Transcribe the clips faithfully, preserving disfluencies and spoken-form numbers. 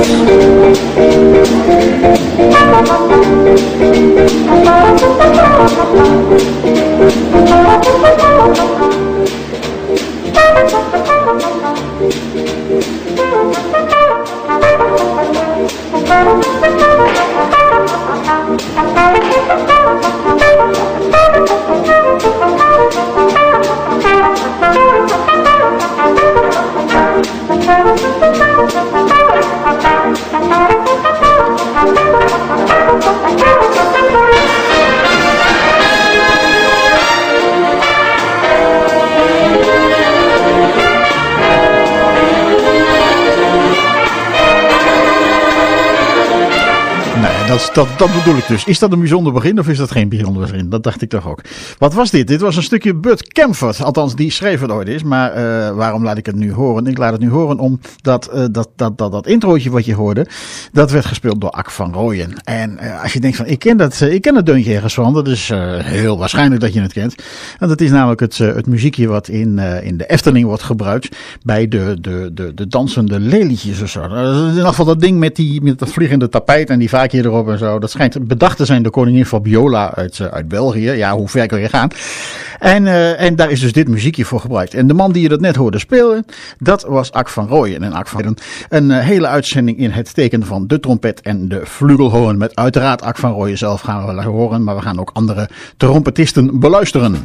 Dat, dat, dat bedoel ik dus. Is dat een bijzonder begin of is dat geen bijzonder begin? Dat dacht ik toch ook. Wat was dit? Dit was een stukje Bud Camford. Althans, die schreef het ooit eens. Maar uh, waarom laat ik het nu horen? Ik laat het nu horen omdat uh, dat, dat, dat, dat introotje wat je hoorde, dat werd gespeeld door Ak van Rooyen. En uh, als je denkt van, ik ken dat, uh, ik ken dat deuntje ergens van. Dat is uh, heel waarschijnlijk dat je het kent. Want het is namelijk het, uh, het muziekje wat in, uh, in de Efteling wordt gebruikt bij de, de, de, de dansende lelietjes of zo. Uh, in ieder geval dat ding met, die, met dat vliegende tapijt en die vaakje erop en zo. Dat schijnt bedacht te zijn door koningin Fabiola uit, uh, uit België. Ja, hoe ver kan je gaan? En, uh, en daar is dus dit muziekje voor gebruikt. En de man die je dat net hoorde spelen, dat was Ak van Rooyen. En Ak van Rooyen, een uh, hele uitzending in het teken van de trompet en de flugelhoorn. Met uiteraard Ak van Rooyen zelf gaan we horen, maar we gaan ook andere trompetisten beluisteren.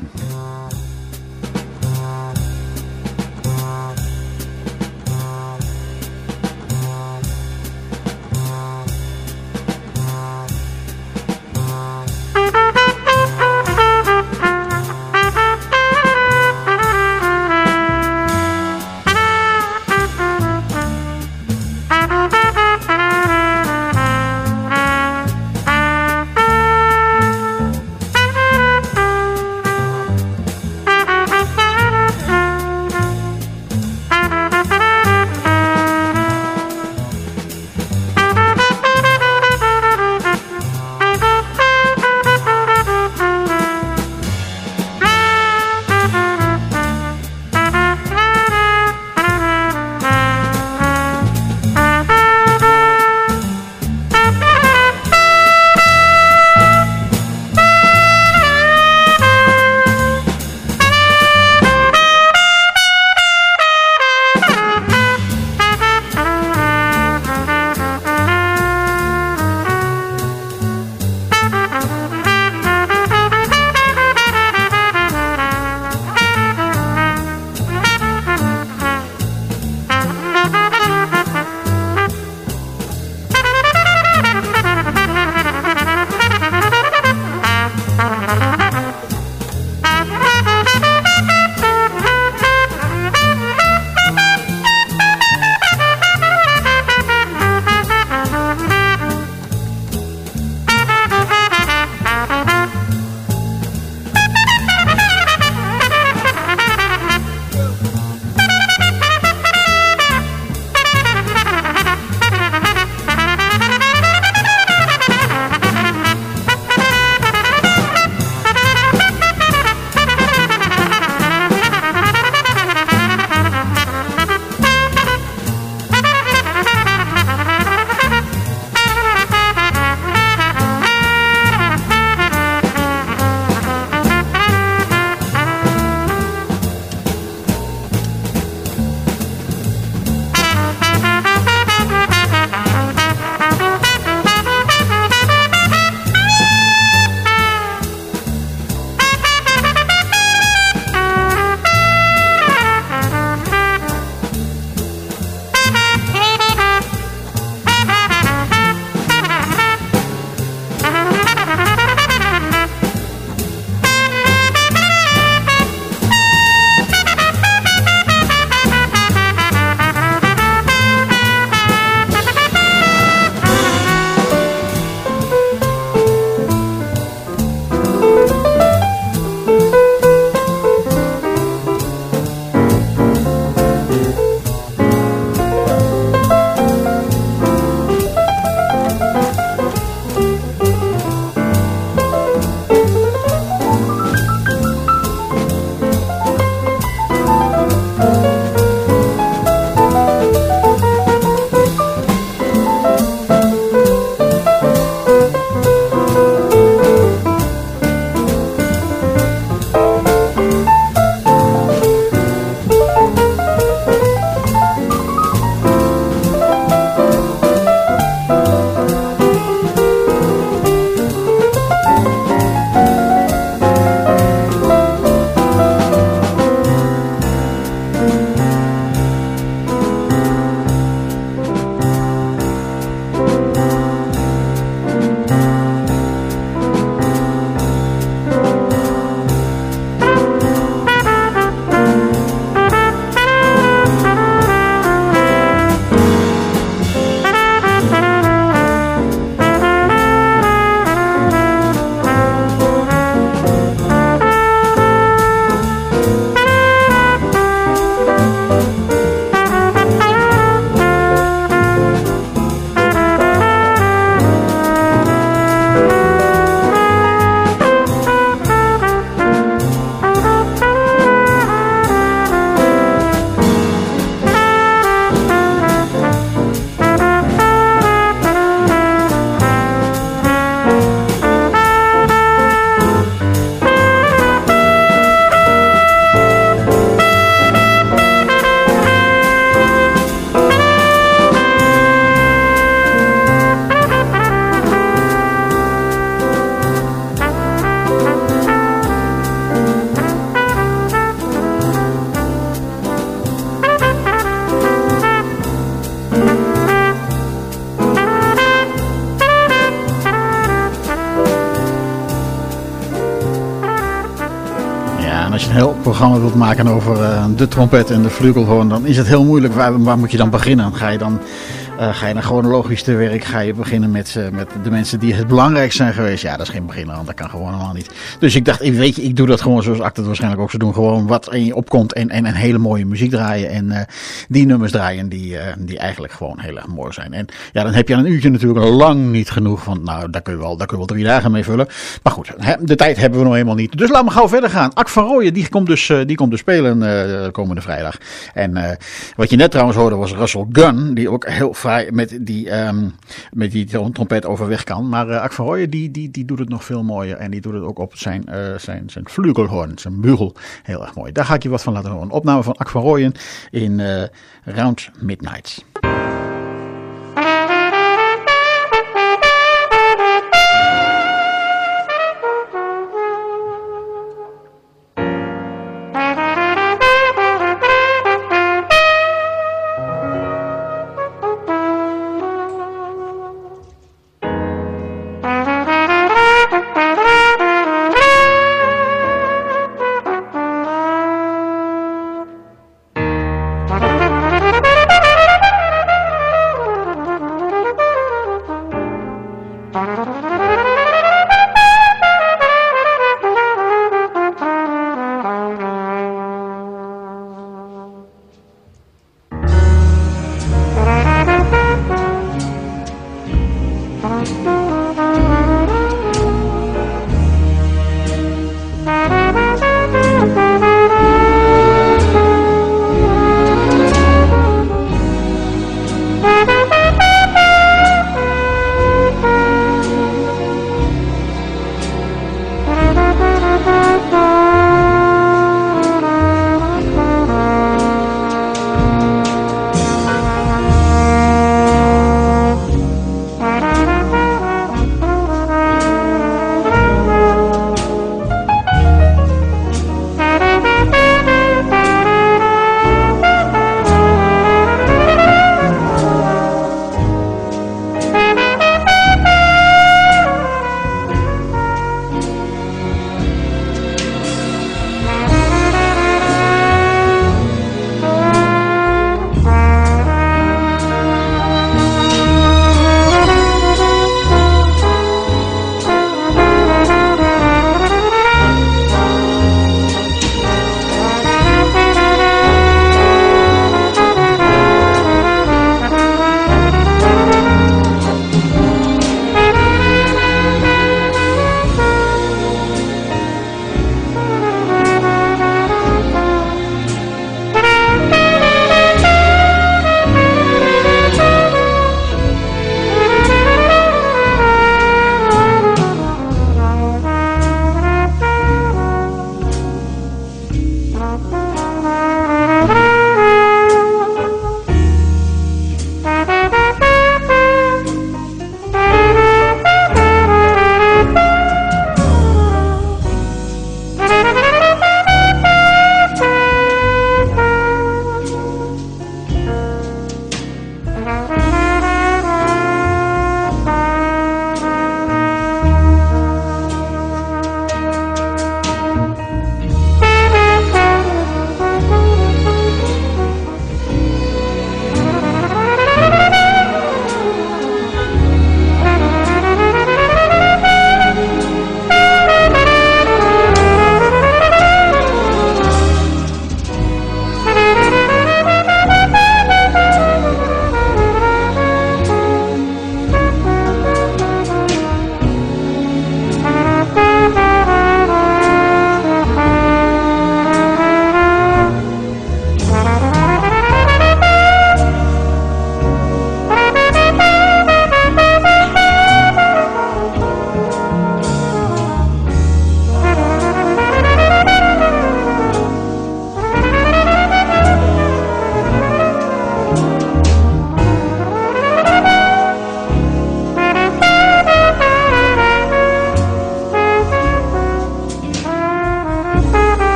een heel programma wilt maken over uh, de trompet en de flugelhoorn, dan is het heel moeilijk. Waar, waar moet je dan beginnen? Ga je dan, uh, ga je dan chronologisch te werk? Ga je beginnen met, uh, met de mensen die het belangrijkst zijn geweest? Ja, dat is geen beginner, want dat kan gewoon helemaal niet. Dus ik dacht, weet je, ik doe dat gewoon zoals Act het waarschijnlijk ook zou doen. Gewoon wat in je opkomt en, en een hele mooie muziek draaien. En uh, die nummers draaien die, uh, die eigenlijk gewoon heel erg mooi zijn. En ja, dan heb je aan een uurtje natuurlijk lang niet genoeg van, nou, daar kun je wel, daar kun je wel drie dagen mee vullen. Maar goed, hè, de tijd hebben we nog helemaal niet. Dus laten we gauw verder gaan. Ak van Rooyen, die komt dus, uh, die komt dus spelen uh, komende vrijdag. En uh, wat je net trouwens hoorde was Russell Gunn, die ook heel fraai met die, um, met die trompet overweg kan. Maar uh, Ak van Rooyen, die, die, die doet het nog veel mooier. En die doet het ook op zijn, uh, zijn, zijn flugelhoorn, zijn bugel. Heel erg mooi. Daar ga ik je wat van laten horen. Een opname van Ak van Rooyen in uh, Round Midnight.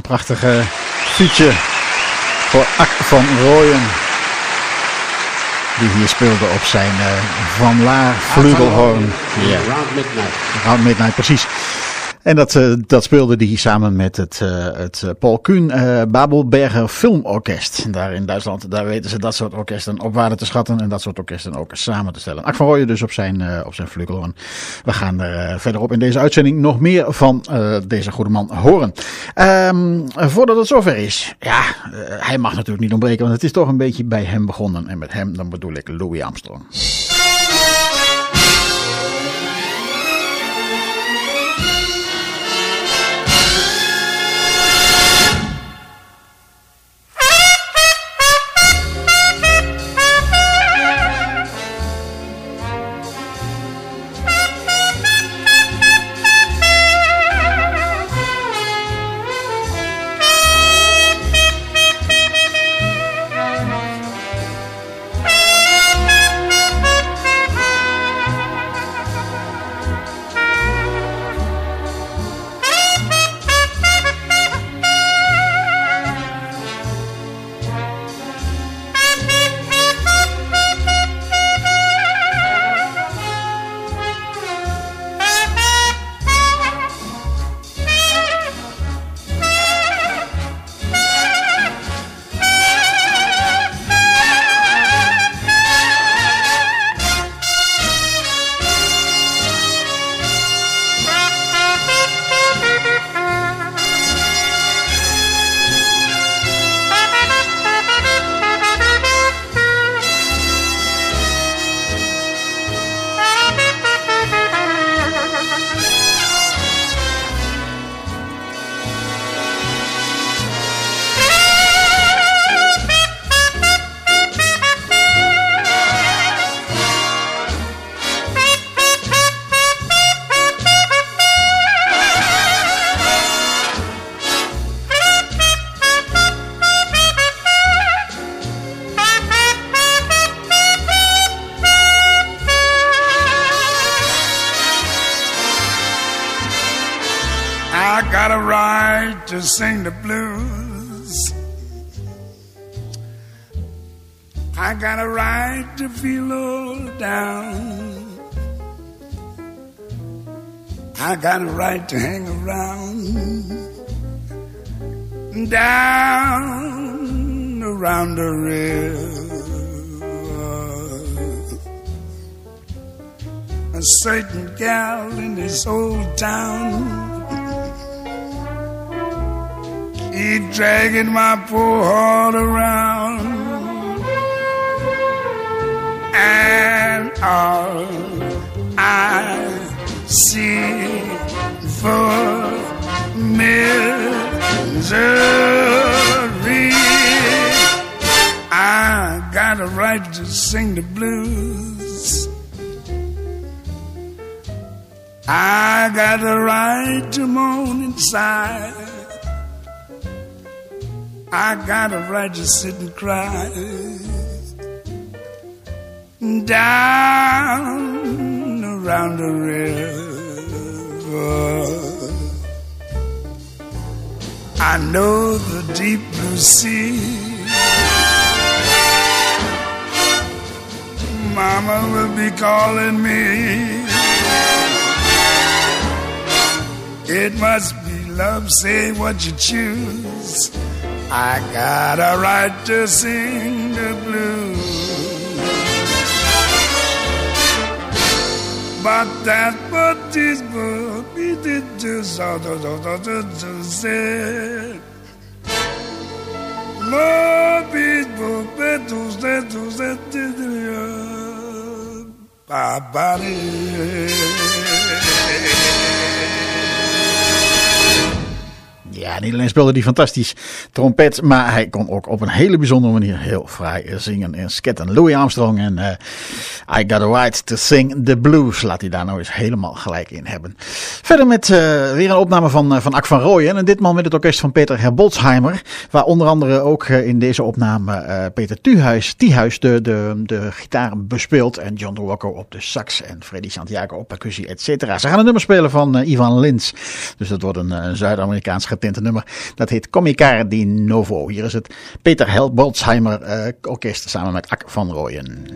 prachtige fietsje voor Ak van Rooyen. Die hier speelde op zijn uh, Van Laar flugelhorn. Yeah. Round Midnight. Round Midnight, precies. En dat, uh, dat speelde hij samen met het, uh, het uh, Paul Kuhn uh, Babelberger Filmorkest. Daar in Duitsland, daar weten ze dat soort orkesten op waarde te schatten en dat soort orkesten ook samen te stellen. Ak van Rooyen dus op zijn, uh, op zijn flugelhorn. We gaan er uh, verderop in deze uitzending nog meer van uh, deze goede man horen. Um, voordat het zover is, ja, uh, hij mag natuurlijk niet ontbreken, want het is toch een beetje bij hem begonnen. En met hem, dan bedoel ik Louis Armstrong. To sing the blues, I got a right to feel low down. I got a right to hang around, down around the river. A certain gal in this old town, keep dragging my poor heart around, and all I see for misery. I got a right to sing the blues. I got a right to moan inside. I got a right to sit and cry down around the river. I know the deep blue sea, Mama will be calling me. It must be love, say what you choose. I got a right to sing the blues, but that's what this book did just say. Love is book that was that was that body. Ja, niet alleen speelde hij fantastisch trompet, maar hij kon ook op een hele bijzondere manier heel fraai zingen en sketten. Louis Armstrong en uh, I Got a Right to Sing the Blues. Laat hij daar nou eens helemaal gelijk in hebben. Verder met uh, weer een opname van, uh, van Ak van Rooyen. En ditmaal met het orkest van Peter Herbolzheimer. Waar onder andere ook uh, in deze opname uh, Peter Thuhuis, Thiehuis de, de, de gitaar bespeelt. En John Walker op de sax en Freddy Santiago op percussie, et cetera. Ze gaan een nummer spelen van uh, Ivan Lins. Dus dat wordt een uh, Zuid-Amerikaans getint tinte nummer. Dat heet Comicar di Novo. Hier is het Peter Helbolzheimer uh, orkest samen met Ak van Rooyen.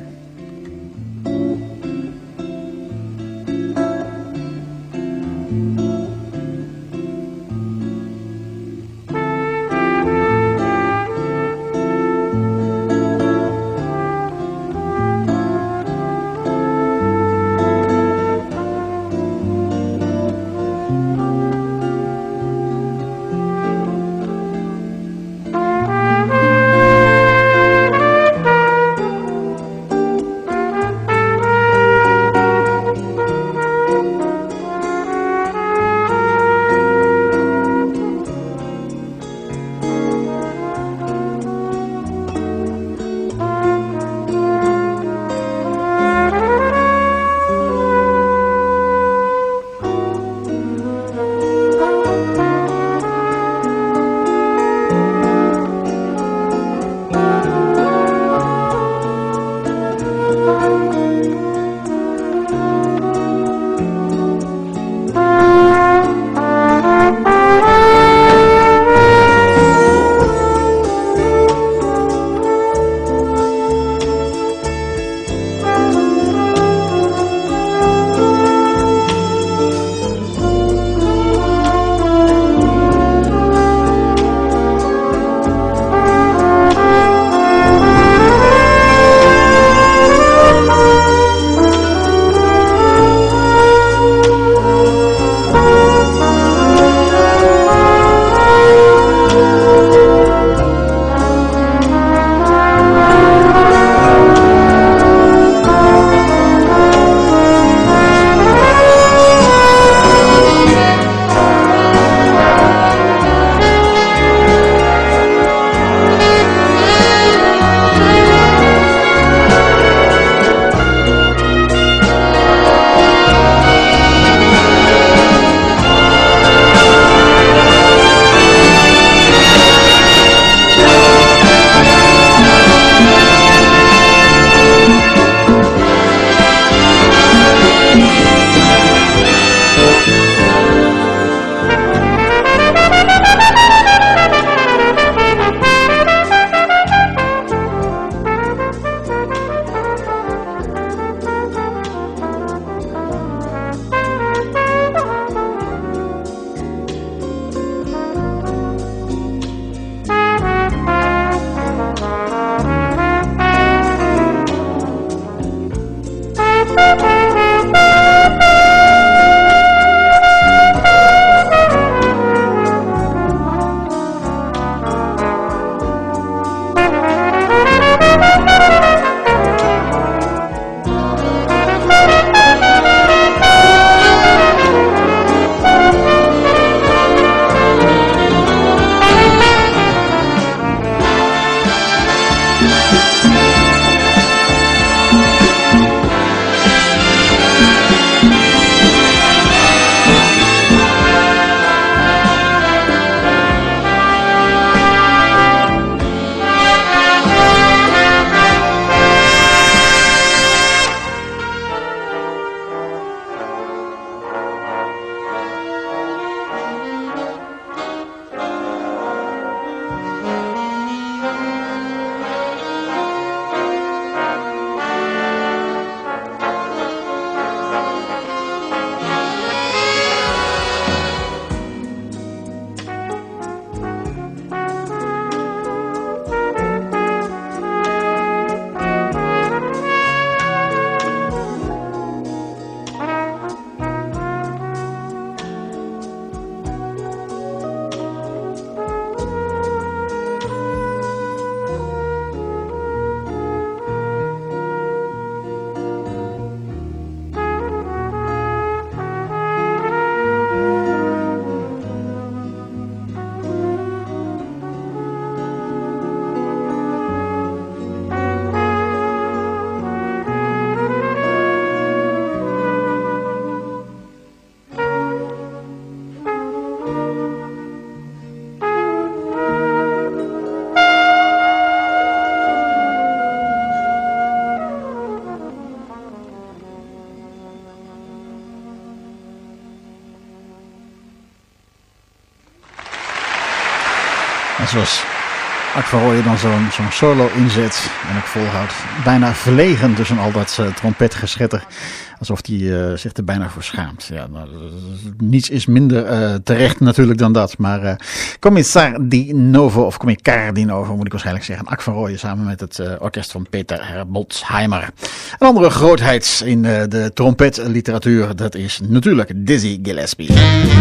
En zoals Ak van Rooyen dan zo'n zo'n solo inzet en ook volhoudt. Bijna verlegen tussen al dat uh, trompetgeschetter. Alsof hij uh, zich er bijna voor schaamt. Ja, nou, niets is minder uh, terecht natuurlijk dan dat. Maar uh, Commissar di Novo, of Commissar di Novo moet ik waarschijnlijk zeggen. Ak van Rooyen samen met het uh, orkest van Peter Herbolzheimer. Een andere grootheid in uh, de trompetliteratuur, dat is natuurlijk Dizzy Gillespie.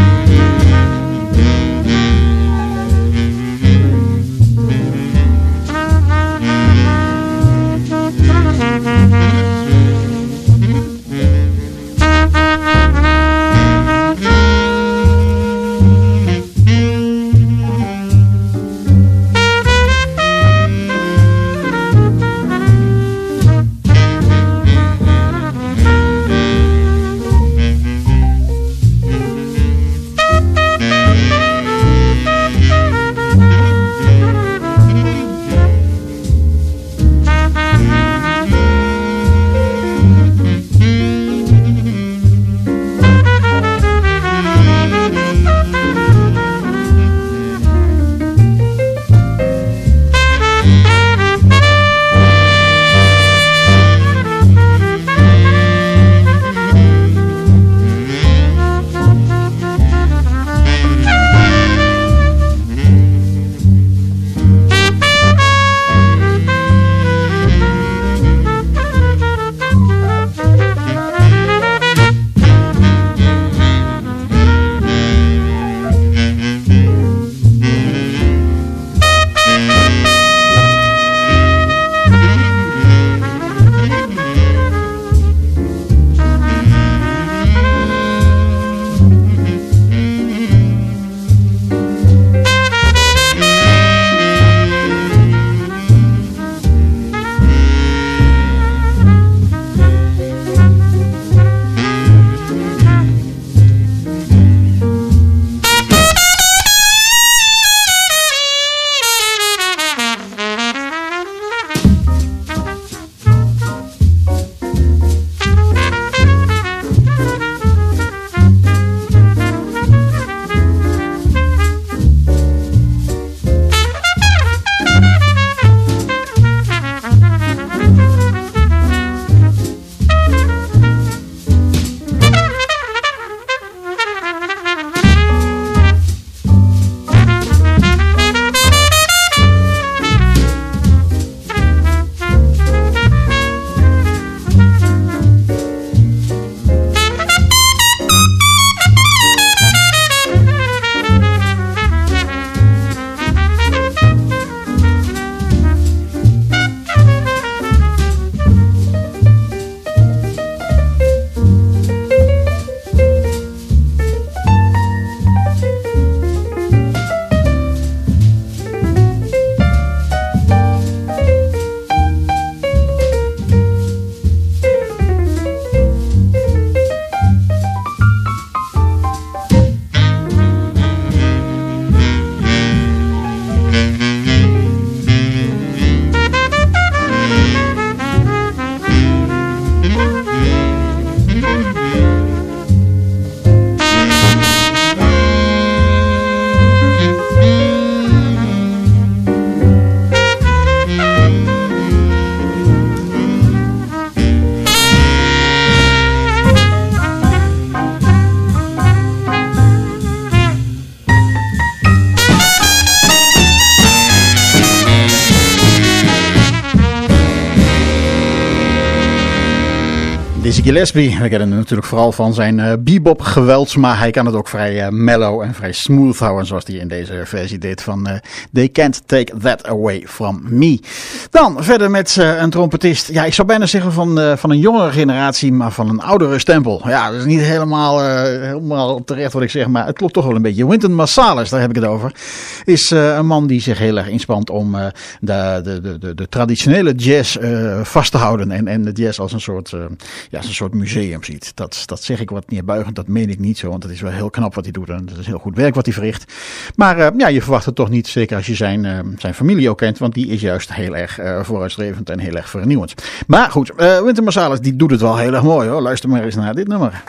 Dizzy Gillespie, we kennen hem natuurlijk vooral van zijn uh, bebop geweld, maar hij kan het ook vrij uh, mellow en vrij smooth houden, zoals hij in deze versie deed van uh, They Can't Take That Away From Me. Dan verder met uh, een trompetist, ja, ik zou bijna zeggen van, uh, van een jongere generatie, maar van een oudere stempel. Ja, dat is niet helemaal, uh, helemaal terecht wat ik zeg, maar het klopt toch wel een beetje. Wynton Marsalis, daar heb ik het over, is uh, een man die zich heel erg inspant om uh, de, de, de, de, de traditionele jazz uh, vast te houden en, en de jazz als een soort, uh, ja, als een soort museum ziet. Dat, dat zeg ik wat neerbuigend, dat meen ik niet zo, want het is wel heel knap wat hij doet en het is heel goed werk wat hij verricht. Maar uh, ja, je verwacht het toch niet, zeker als je zijn, uh, zijn familie ook kent, want die is juist heel erg uh, vooruitstrevend en heel erg vernieuwend. Maar goed, uh, Wynton Marsalis die doet het wel heel erg mooi hoor. Luister maar eens naar dit nummer.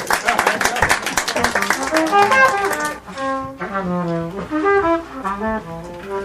Thank you.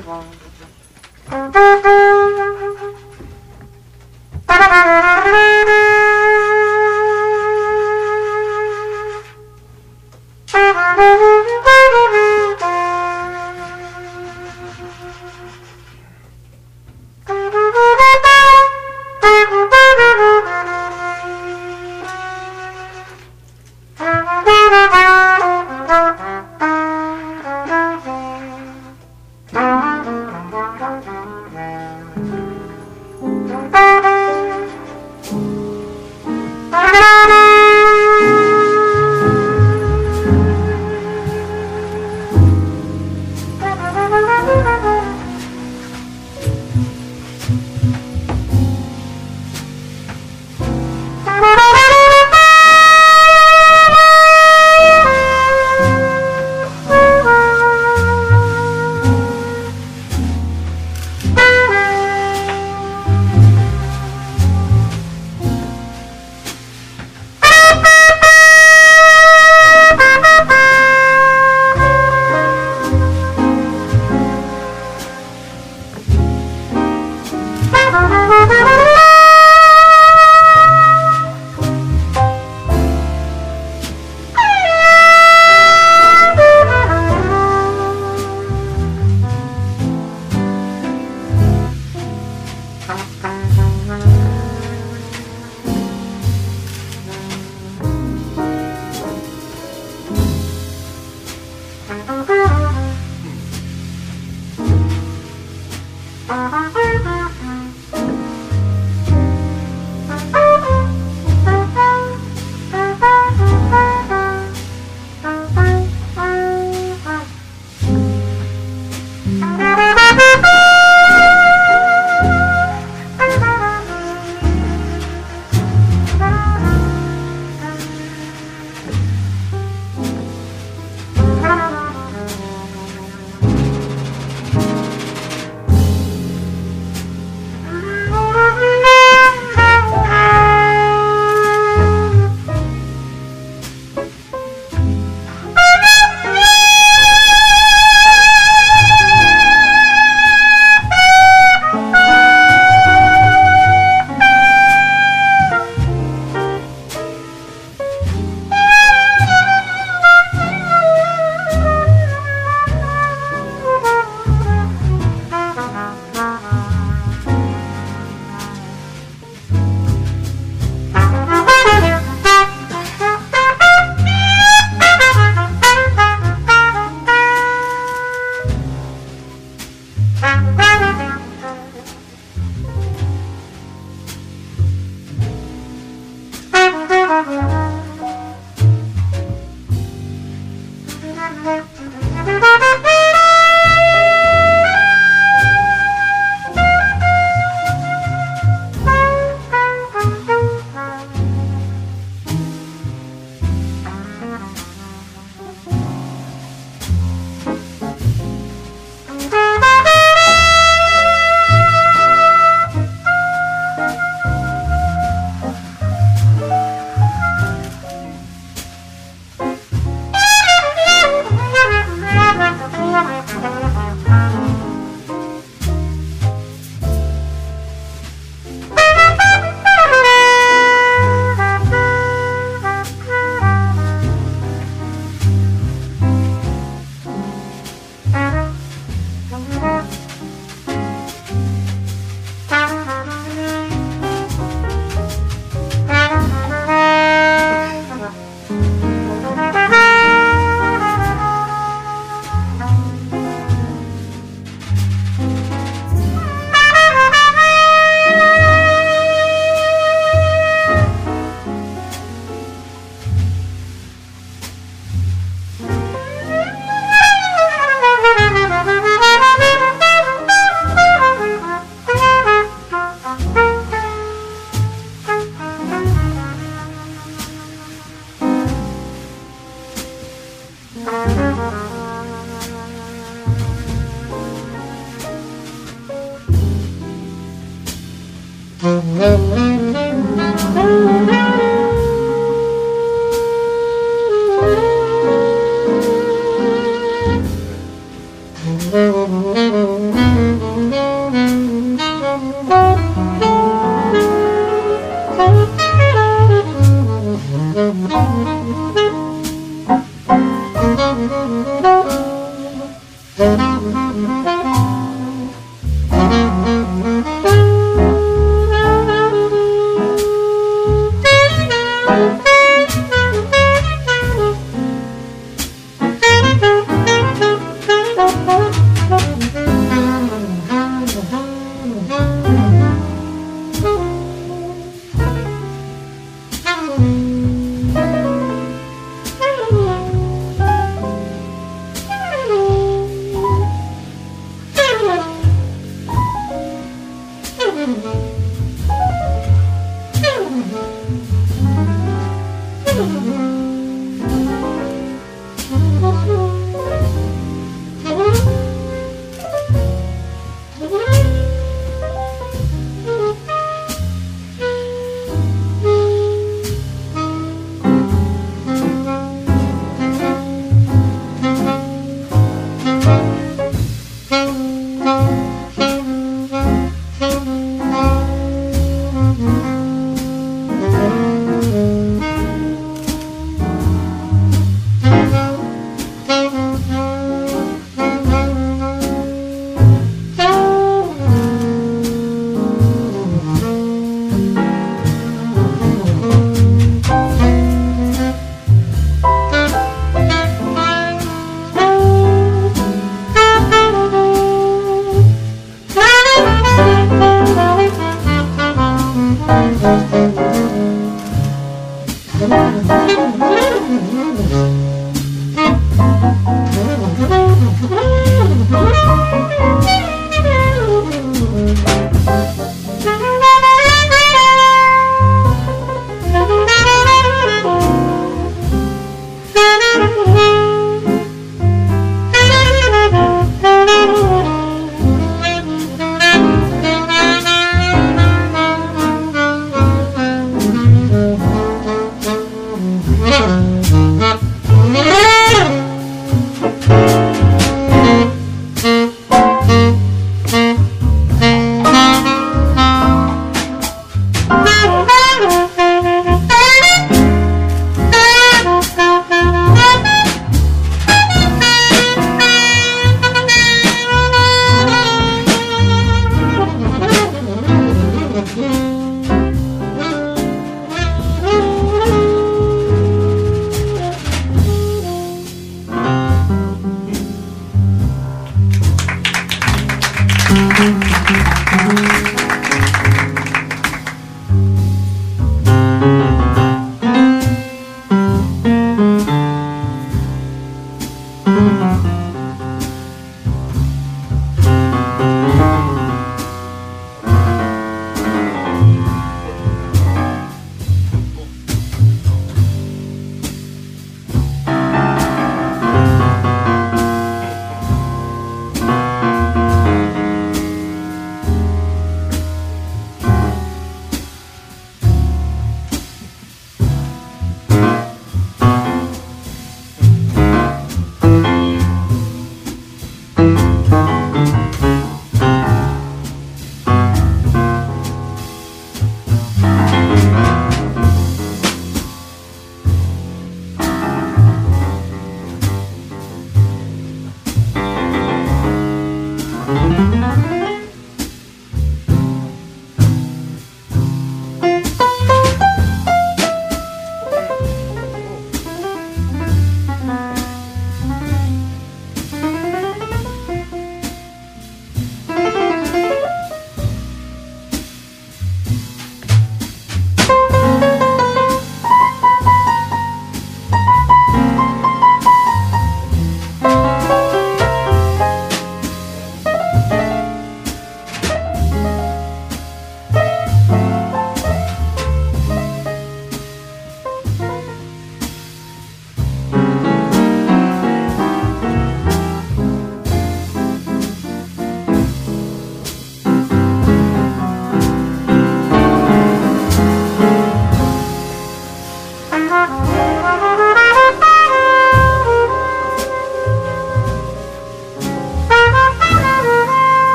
Mm-hmm.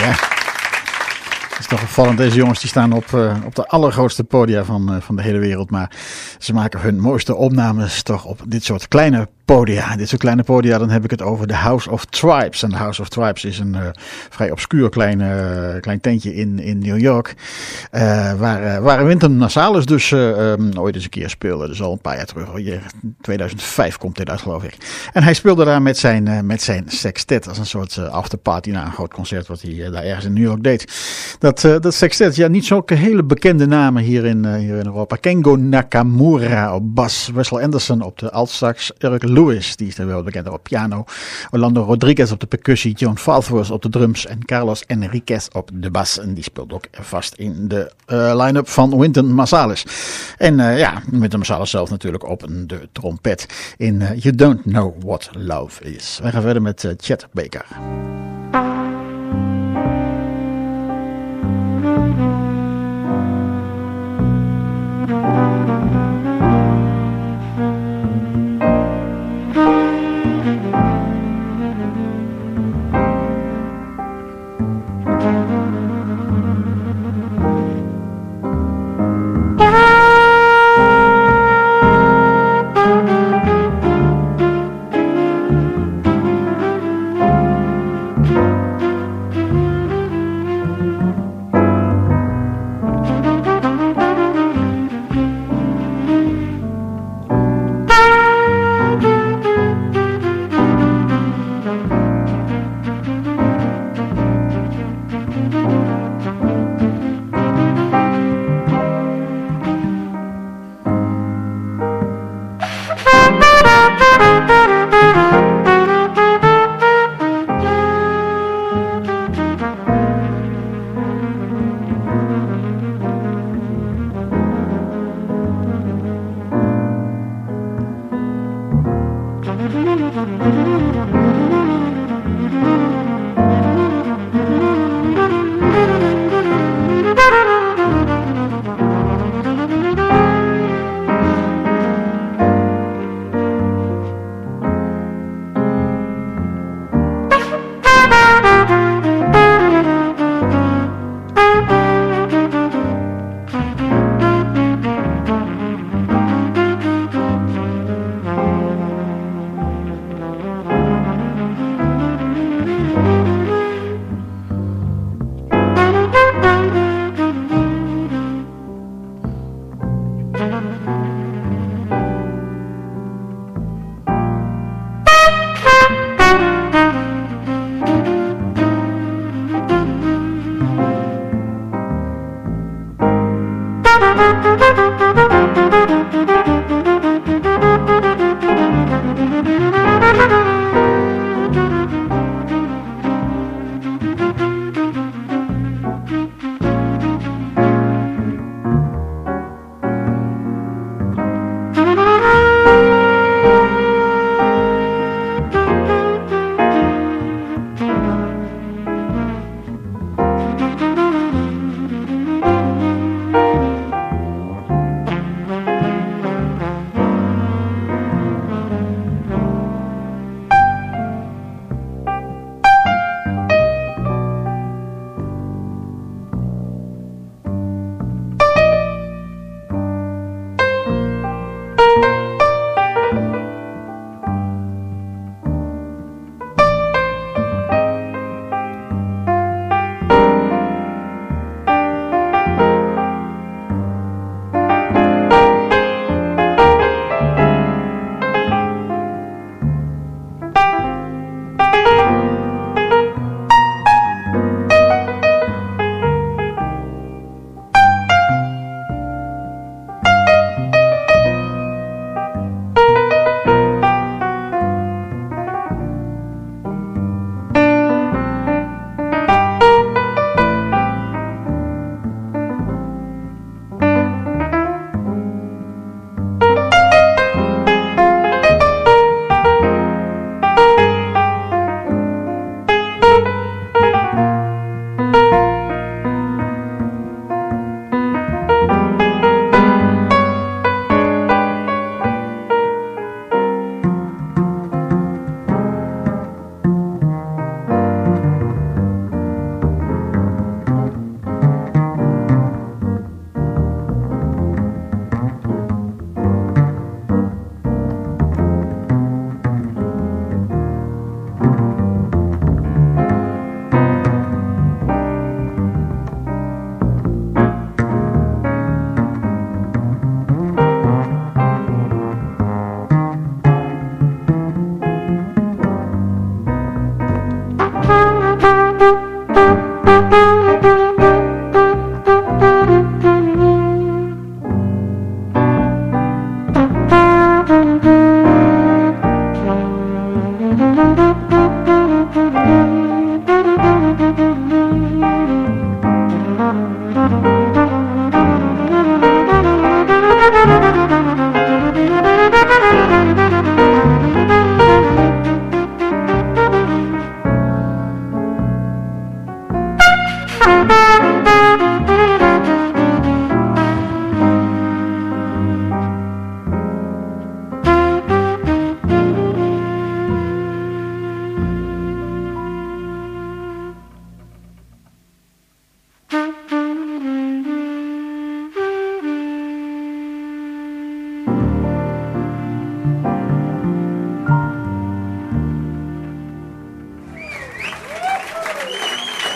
Ja. Het is toch opvallend. Deze jongens die staan op, uh, op de allergrootste podia van, uh, van de hele wereld. Maar ze maken hun mooiste opnames toch op dit soort kleine podia. Dit soort kleine podia, dan heb ik het over de House of Tribes. En de House of Tribes is een uh, vrij obscuur klein, uh, klein tentje in, in New York. Uh, waar, uh, waar Wynton Marsalis dus uh, um, ooit eens een keer speelde. Dus al een paar jaar terug. In tweeduizend vijf komt dit uit, geloof ik. En hij speelde daar met zijn, uh, met zijn sextet. Als een soort uh, afterparty na een groot concert wat hij uh, daar ergens in New York deed. Dat, uh, dat sextet, ja, niet zulke hele bekende namen hier in, uh, hier in Europa. Kengo Nakamura op bas. Russell Anderson op de altsax. Eric Lewis, die is er wel bekend op piano. Orlando Rodriguez op de percussie. John Falfors op de drums. En Carlos Enriquez op de bas. En die speelt ook vast in de uh, line-up van Wynton Marsalis. En uh, ja, Wynton Marsalis zelf natuurlijk op de trompet. In uh, You Don't Know What Love Is. Wij gaan verder met uh, Chet Baker.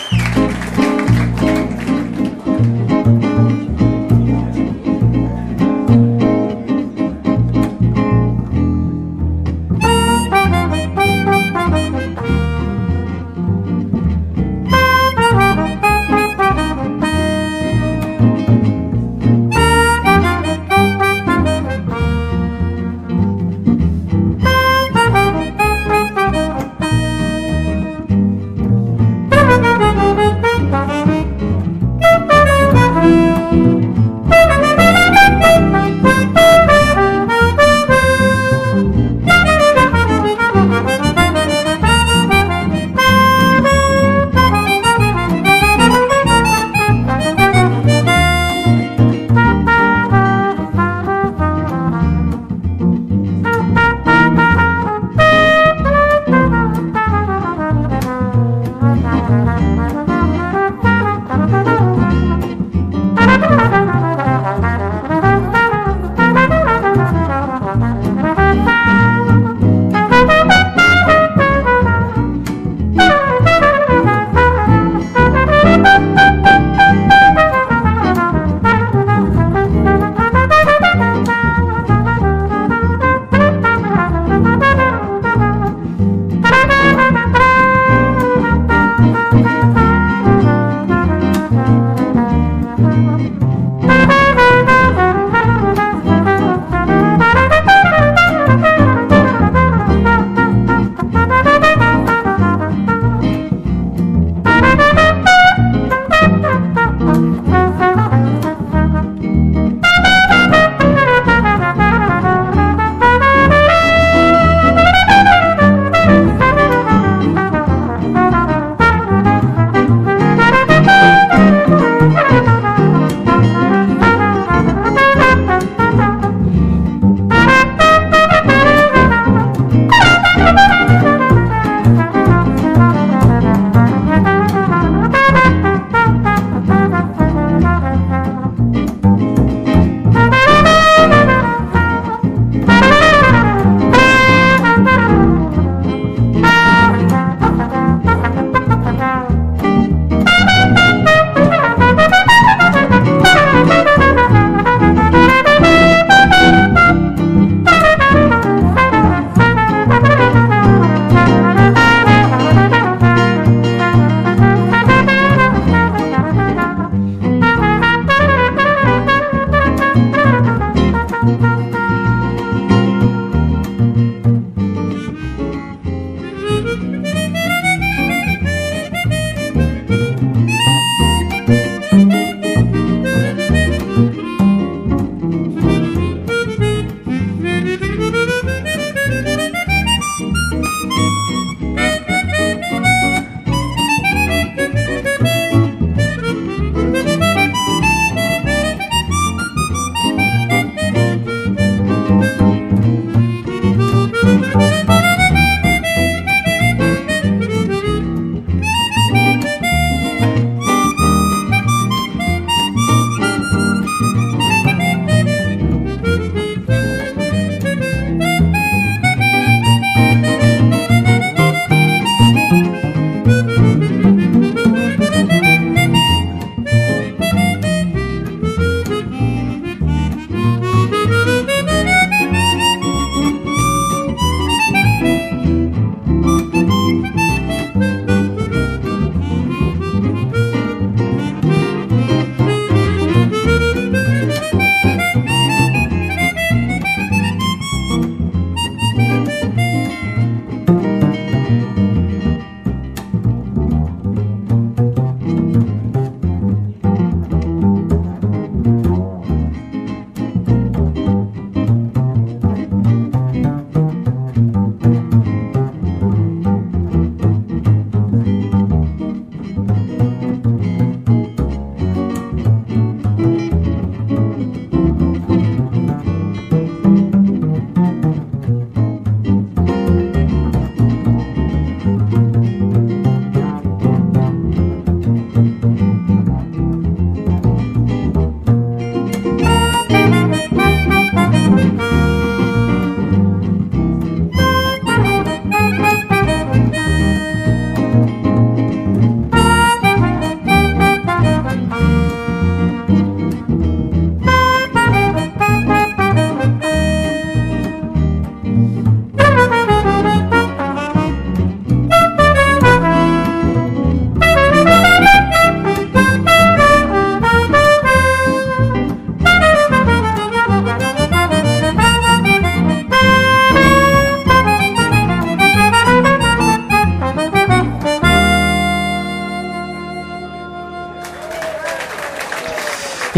Thank you.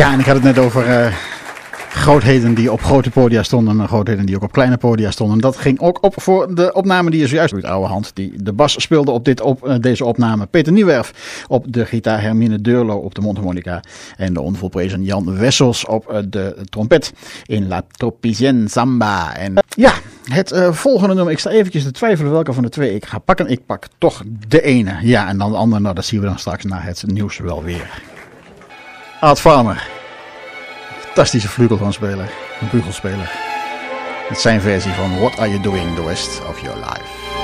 Ja, en ik had het net over uh, grootheden die op grote podia stonden en grootheden die ook op kleine podia stonden. Dat ging ook op voor de opname die je zojuist uit oude hand. Die de bas speelde op, dit op uh, deze opname. Peter Niewerf op de gitaar, Hermine Deurlo op de mondharmonica en de onvolprezen Jan Wessels op uh, de trompet in La Tropicienne Samba. En uh, ja, het uh, volgende nummer. Ik sta eventjes te twijfelen welke van de twee ik ga pakken. Ik pak toch de ene. Ja, en dan de andere, nou, dat zien we dan straks na het nieuws wel weer. Art Farmer. Fantastische flugelhornspeler, een bugelspeler. Met zijn versie van What Are You Doing the Rest of Your Life.